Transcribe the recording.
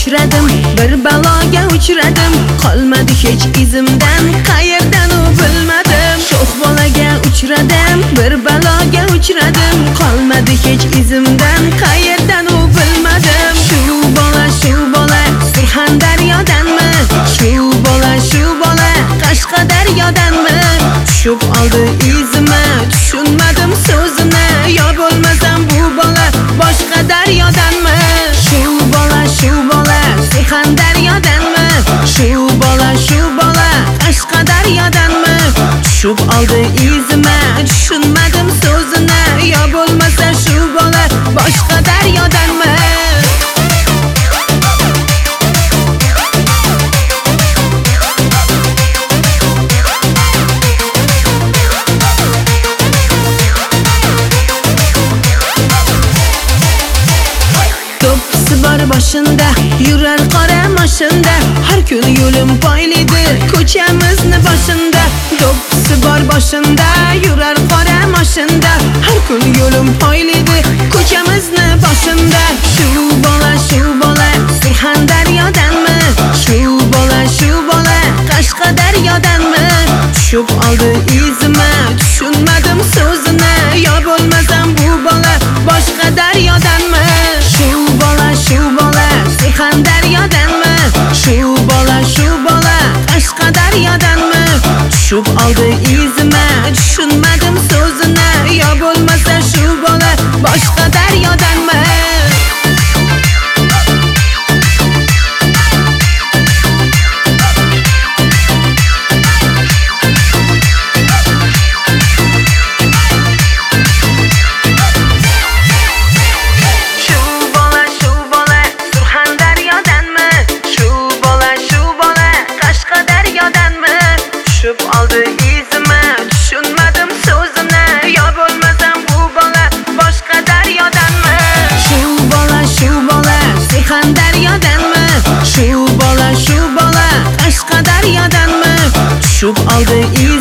uchradim, bir baloga uchradim, qolmadi hech izimdan, qayerdan u bilmadim. Sho'x bolaga uchradim, bir baloga uchradim, qolmadi hech izimdan, qayerdan u bilmadim. Shu bola Surxondaryodanmi? Shu bola Qashqadaryodanmi? Tushib oldi izimni, tushunmadim so'zini, yo bo'lmasam bu bola boshqa daryodanmi? Shu bola Surxondaryodanmi? Shu bola Qashqadaryodanmi? Tushib oldi izimni, tushunmadim so'zini, yo bo'lmasa shu bola boshqa daryodanmi? Boshında yurar qora mashinda, har kun yo'lim poylidi ko'chamizni boshida. Do'ppisi bor boshында yurar qora mashinda, har kun yo'lim poylidi ko'chamizni boshida. Shu bola Surxondaryodanmi? Shu bola Qashqadaryodanmi? Tushib oldi izimni, tushunmadim so'zini, yo bo'lmasam bu bola boshqa daryodanmi? Shu bola Surxondaryodanmi? Shu bola Qashqadaryodanmi? Tushib oldi izimni, tushunmadim so'zini, yo bo'lmasa shu bola boshqa daryodanmi? Tushib oldi izimni, tushunmadim so'zini, yo bo'lmasam bu bola boshqa daryodanmi? Shu bola Surxondaryodanmi? Shu bola Qashqadaryodanmi? Tushib oldi izimni,